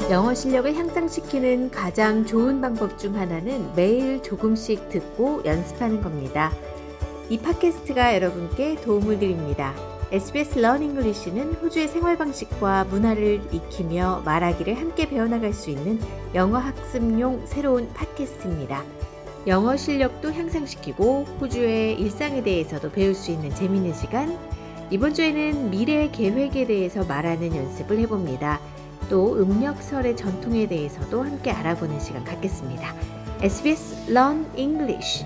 영어 실력을 향상시키는 가장 좋은 방법 중 하나는 매일 조금씩 듣고 연습하는 겁니다. 이 팟캐스트가 여러분께 도움을 드립니다. SBS Learn English는 호주의 생활 방식과 문화를 익히며 말하기를 함께 배워나갈 수 있는 영어 학습용 새로운 팟캐스트입니다. 영어 실력도 향상시키고 호주의 일상에 대해서도 배울 수 있는 재미있는 시간. 이번 주에는 미래 계획에 대해서 말하는 연습을 해봅니다. 또 음력설의 전통에 대해서도 함께 알아보는 시간 갖겠습니다. SBS Learn English.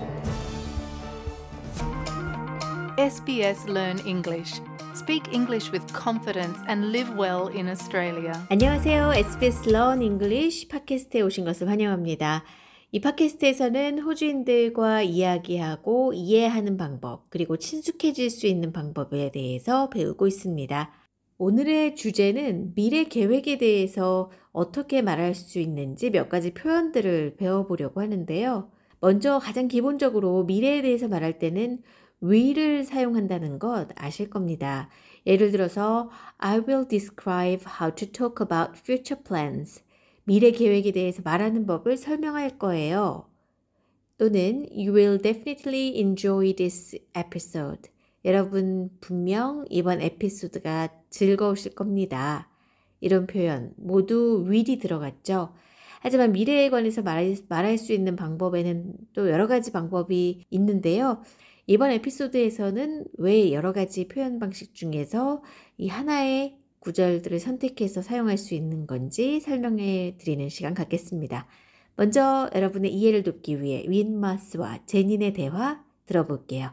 SBS Learn English. Speak English with confidence and live well in Australia. 안녕하세요. SBS Learn English 팟캐스트에 오신 것을 환영합니다. 이 팟캐스트에서는 호주인들과 이야기하고 이해하는 방법, 그리고 친숙해질 수 있는 방법에 대해서 배우고 있습니다. 오늘의 주제는 미래 계획에 대해서 어떻게 말할 수 있는지 몇 가지 표현들을 배워보려고 하는데요. 먼저 가장 기본적으로 미래에 대해서 말할 때는 will을 사용한다는 것 아실 겁니다. 예를 들어서 I will describe how to talk about future plans. 미래 계획에 대해서 말하는 법을 설명할 거예요. 또는 You will definitely enjoy this episode. 여러분 분명 이번 에피소드가 즐거우실 겁니다. 이런 표현 모두 will이 들어갔죠. 하지만 미래에 관해서 말할 수 있는 방법에는 또 여러 가지 방법이 있는데요. 이번 에피소드에서는 왜 여러 가지 표현 방식 중에서 이 하나의 구절들을 선택해서 사용할 수 있는 건지 설명해 드리는 시간 갖겠습니다. 먼저 여러분의 이해를 돕기 위해 윈마스와 제닌의 대화 들어볼게요.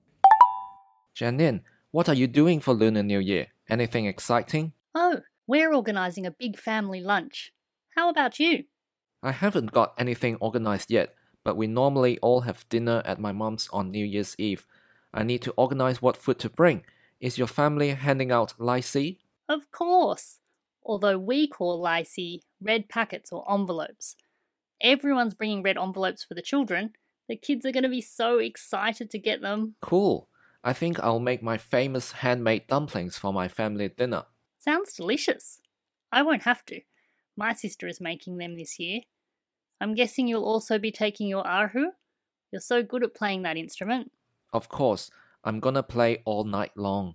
Janine, what are you doing for Lunar New Year? Anything exciting? Oh, we're organising a big family lunch. How about you? I haven't got anything organised yet, but we normally all have dinner at my mum's on New Year's Eve. I need to organise what food to bring. Is your family handing out lychee? Of course. Although we call lychee red packets or envelopes. Everyone's bringing red envelopes for the children. The kids are going to be so excited to get them. Cool. I think I'll make my famous handmade dumplings for my family dinner. Sounds delicious. I won't have to. My sister is making them this year. I'm guessing you'll also be taking your ahu? You're so good at playing that instrument. Of course, I'm gonna play all night long.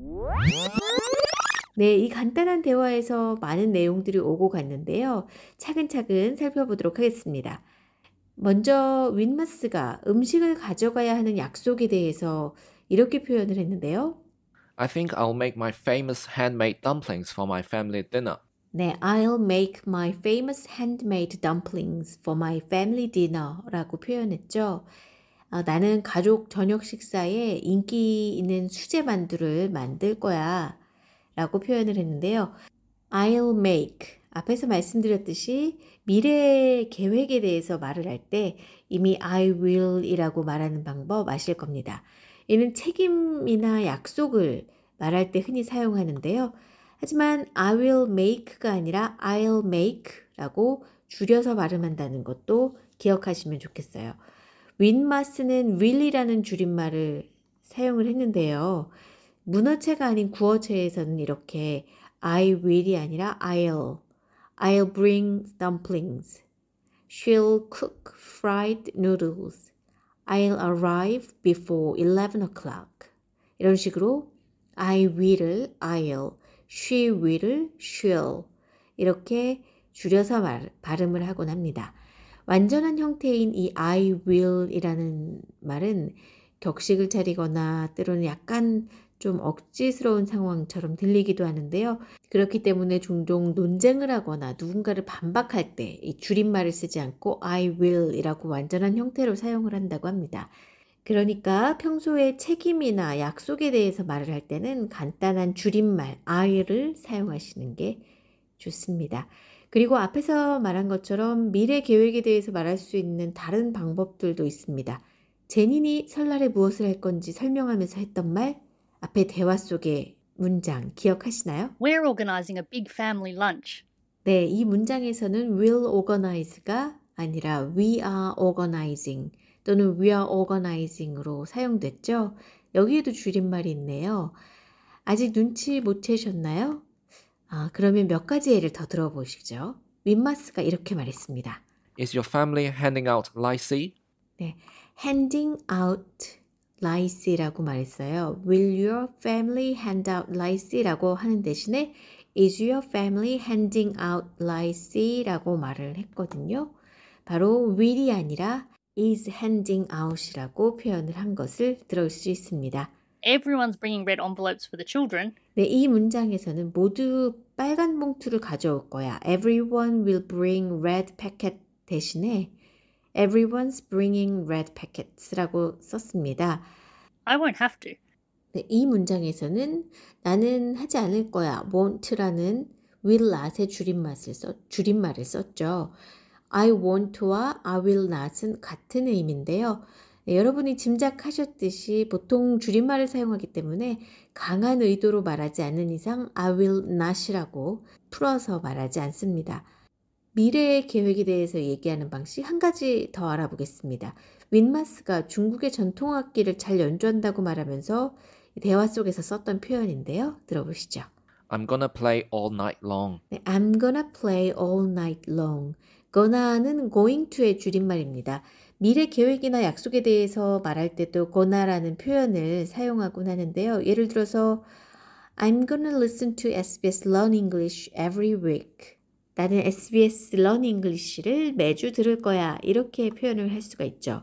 네, 이 간단한 대화에서 많은 내용들이 오고 갔는데요. 차근차근 살펴보도록 하겠습니다. 먼저 윈마스가 음식을 가져가야 하는 약속에 대해서 이렇게 표현을 했는데요. I think I'll make my famous handmade dumplings for my family dinner. 네, I'll make my famous handmade dumplings for my family dinner 라고 표현했죠. 나는 가족 저녁 식사에 인기 있는 수제 만두를 만들 거야 라고 표현을 했는데요. I'll make, 앞에서 말씀드렸듯이 미래 계획에 대해서 말을 할 때 이미 I will 이라고 말하는 방법 아실 겁니다. 이는 책임이나 약속을 말할 때 흔히 사용하는데요. 하지만 I will make가 아니라 I'll make 라고 줄여서 발음한다는 것도 기억하시면 좋겠어요. 윈마스는 will이라는 줄임말을 사용을 했는데요. 문어체가 아닌 구어체에서는 이렇게 I will이 아니라 I'll bring dumplings. She'll cook fried noodles. I'll arrive before 11 o'clock. 이런 식으로 I will을 I'll, she will을 she'll 이렇게 줄여서 발음을 하곤 합니다. 완전한 형태인 이 I will이라는 말은 격식을 차리거나 때로는 약간 좀 억지스러운 상황처럼 들리기도 하는데요. 그렇기 때문에 종종 논쟁을 하거나 누군가를 반박할 때 이 줄임말을 쓰지 않고 I will이라고 완전한 형태로 사용을 한다고 합니다. 그러니까 평소에 책임이나 약속에 대해서 말을 할 때는 간단한 줄임말 I를 사용하시는 게 좋습니다. 그리고 앞에서 말한 것처럼 미래 계획에 대해서 말할 수 있는 다른 방법들도 있습니다. 제닌이 설날에 무엇을 할 건지 설명하면서 했던 말, 앞에 대화 속의 문장 기억하시나요? We're organising a big family lunch. 네, 이 문장에서는 will organize가 아니라 we are organizing 또는 we are organizing으로 사용됐죠. 여기에도 줄임말이 있네요. 아직 눈치 못 채셨나요? 그러면 몇 가지 예를 더 들어보시죠. 윈마스가 이렇게 말했습니다. Is your family handing out lychee? 네, handing out lychee라고 말했어요. Will your family hand out lychee라고 하는 대신에 Is your family handing out lychee라고 말을 했거든요. 바로 will이 아니라 is handing out이라고 표현을 한 것을 들을 수 있습니다. Everyone's bringing red envelopes for the children. 네, 이 문장에서는 모두 빨간 봉투를 가져올 거야. Everyone will bring red packet 대신에 Everyone's bringing red packets라고 썼습니다. I won't have to. 네, 이 문장에서는 나는 하지 않을 거야. won't라는 will not의 줄임말을 썼죠. I won't와 I will not은 같은 의미인데요. 네, 여러분이 짐작하셨듯이 보통 줄임말을 사용하기 때문에 강한 의도로 말하지 않는 이상 I will not이라고 풀어서 말하지 않습니다. 미래의 계획에 대해서 얘기하는 방식 한 가지 더 알아보겠습니다. 윈마스가 중국의 전통악기를 잘 연주한다고 말하면서 대화 속에서 썼던 표현인데요. 들어보시죠. I'm gonna play all night long. 네, I'm gonna play all night long. gonna는 going to의 줄임말입니다. 미래 계획이나 약속에 대해서 말할 때도 gonna라는 표현을 사용하곤 하는데요. 예를 들어서 I'm gonna listen to SBS Learn English every week. 나는 SBS Learn English를 매주 들을 거야. 이렇게 표현을 할 수가 있죠.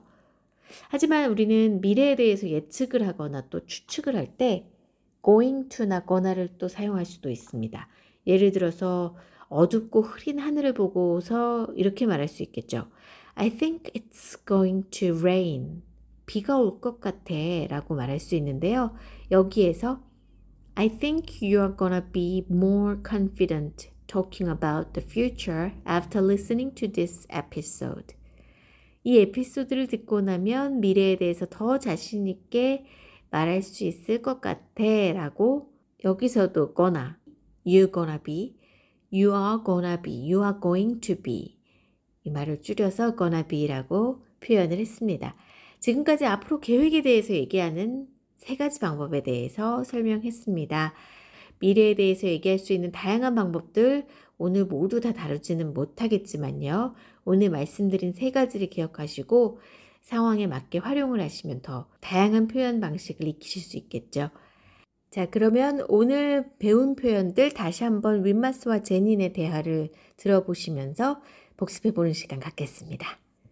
하지만 우리는 미래에 대해서 예측을 하거나 또 추측을 할 때 going to나 gonna를 또 사용할 수도 있습니다. 예를 들어서 어둡고 흐린 하늘을 보고서 이렇게 말할 수 있겠죠. I think it's going to rain. 비가 올 것 같아 라고 말할 수 있는데요. 여기에서 I think you're gonna be more confident talking about the future after listening to this episode. 이 에피소드를 듣고 나면 미래에 대해서 더 자신 있게 말할 수 있을 것 같아 라고 여기서도 gonna, you gonna be, you are gonna be, you are going to be 이 말을 줄여서 gonna be라고 표현을 했습니다. 지금까지 앞으로 계획에 대해서 얘기하는 세 가지 방법에 대해서 설명했습니다. 미래에 대해서 얘기할 수 있는 다양한 방법들 오늘 모두 다 다루지는 못하겠지만요. 오늘 말씀드린 세 가지를 기억하시고 상황에 맞게 활용을 하시면 더 다양한 표현 방식을 익히실 수 있겠죠. 자, 그러면 오늘 배운 표현들 다시 한번 윈마스와 제닌의 대화를 들어보시면서 복습해보는 시간 갖겠습니다.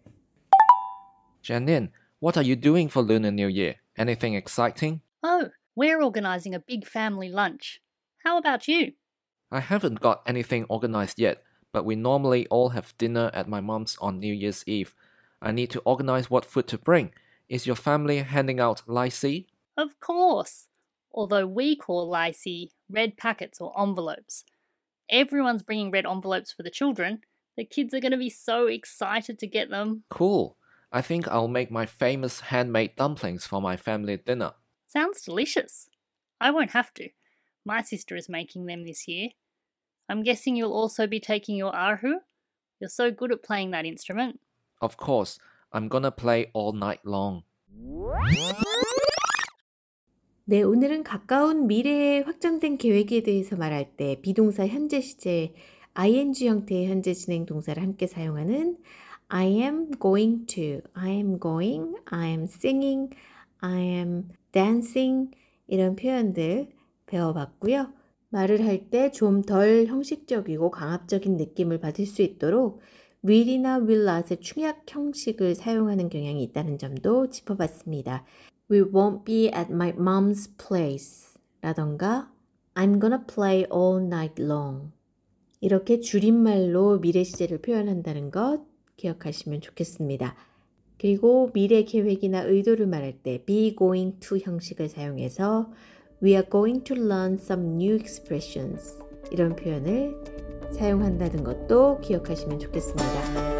Janine, what are you doing for Lunar New Year? Anything exciting? Oh, we're organising a big family lunch. How about you? I haven't got anything organized yet, but we normally all have dinner at my mom's on New Year's Eve. I need to organize what food to bring. Is your family handing out lychee? Of course. Although we call lychee red packets or envelopes. Everyone's bringing red envelopes for the children. The kids are going to be so excited to get them. Cool. I think I'll make my famous handmade dumplings for my family dinner. Sounds delicious. I won't have to. My sister is making them this year. I'm guessing you'll also be taking your erhu? You're so good at playing that instrument. Of course, I'm gonna play all night long. 네, 오늘은 가까운 미래에 확정된 계획에 대해서 말할 때 비동사 현재 시제 ing 형태의 현재 진행 동사를 함께 사용하는 I am going to, I am going, I am singing, I am dancing 이런 표현들 배워봤고요. 말을 할 때 좀 덜 형식적이고 강압적인 느낌을 받을 수 있도록 will이나 will not의 충약 형식을 사용하는 경향이 있다는 점도 짚어봤습니다. We won't be at my mom's place 라던가 I'm gonna play all night long 이렇게 줄임말로 미래 시제를 표현한다는 것 기억하시면 좋겠습니다. 그리고 미래 계획이나 의도를 말할 때 be going to 형식을 사용해서 We are going to learn some new expressions 이런 표현을 사용한다는 것도 기억하시면 좋겠습니다.